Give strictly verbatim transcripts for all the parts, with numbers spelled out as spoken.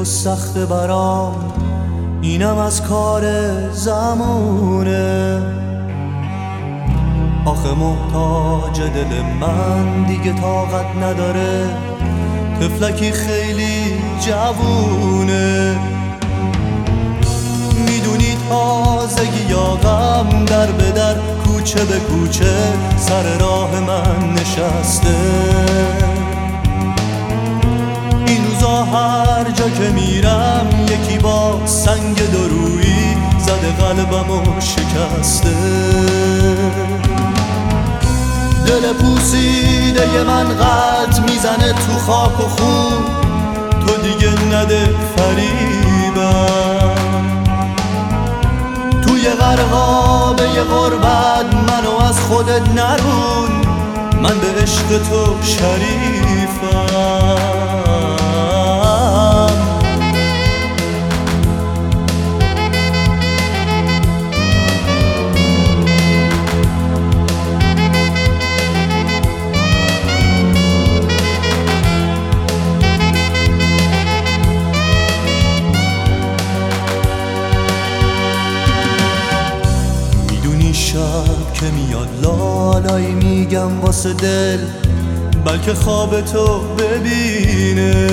سخت برام، اینم از کار زمونه. آخه محتاج دل من دیگه طاقت نداره، طفلکی خیلی جوونه. میدونی تازگی یا غم در به در، کوچه به کوچه سر راه من نشسته. این روزا هر جا که میرم یکی با سنگ درویی زده قلبمو شکسته. دل پوسیده من قد میزنه تو خاک و خون، تو دیگه نده فریبم. توی غرقابه غربت منو از خودت نرون، من به عشق تو شریفم. شب که میاد لالایی میگم واسه دل، بلکه خواب تو ببینه.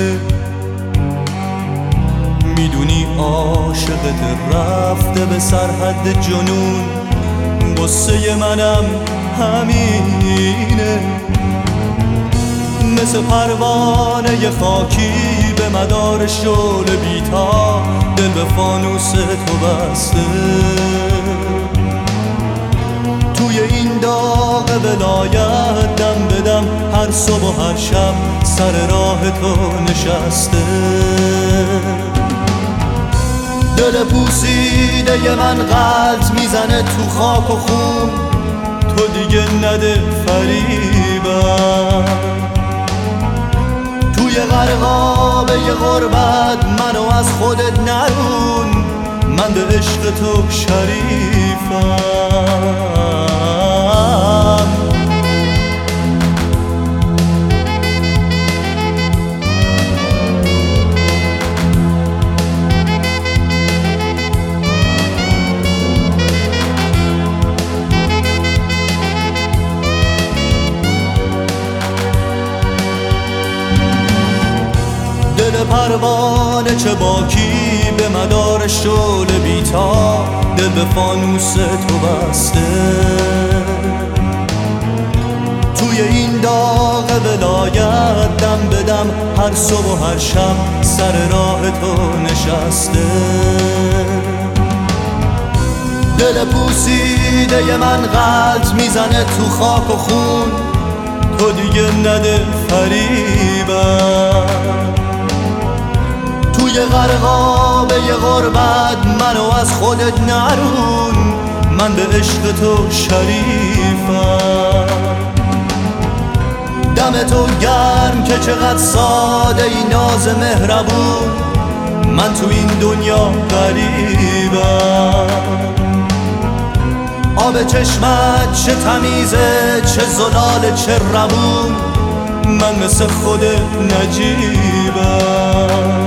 میدونی عاشقت رفته به سرحد جنون، قصه منم همینه. مثل پروانه خاکی به مدار شعله بیتا، دل به فانوس تو بسته. توی این داغ ولایت دم بدم، هر صبح و هر شب سر راه تو نشسته. دل پوسیده من قلط میزنه تو خاک و خون، تو دیگه نده فریبم. توی غرقابه غربت منو از خودت نرون، من به عشق تو شریفم. دل پروانه چه باکی به مدار شعله بیتا، دل به فانوس تو بسته. توی این داغ ولایت دم بدم، هر صبح و هر شب سر راه تو نشسته. دل پوسیده من غلط میزنه تو خاک و خون، تو دیگه نده فریبم. توی غرقابه غربت منو از خودت نرون، من به عشق تو شریفم. دم تو گرم که چقدر ساده ای ناز مهربون، من تو این دنیا غریبم. آب چشمت چه تمیزه، چه زلال چه روون، من مثل خود نجیبم.